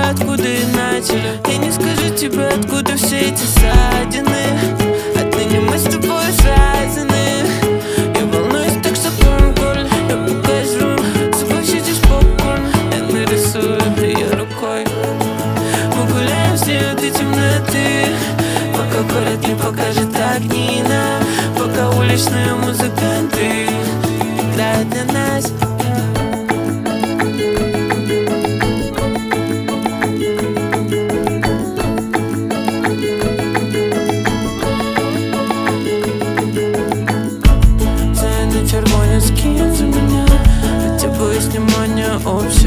откуда иначе. Я не скажу тебе, откуда все эти ссадины. Отныне мы с тобой связаны. Я волнуюсь, так что помни, коль я покажу. Согласитесь, попкорн, я нарисую ее рукой. Мы гуляем все этой темноты, пока город не покажет огни нам, пока уличные музыканты играют для нас. Червоні скинь за меня, хотя бы есть внимание общее.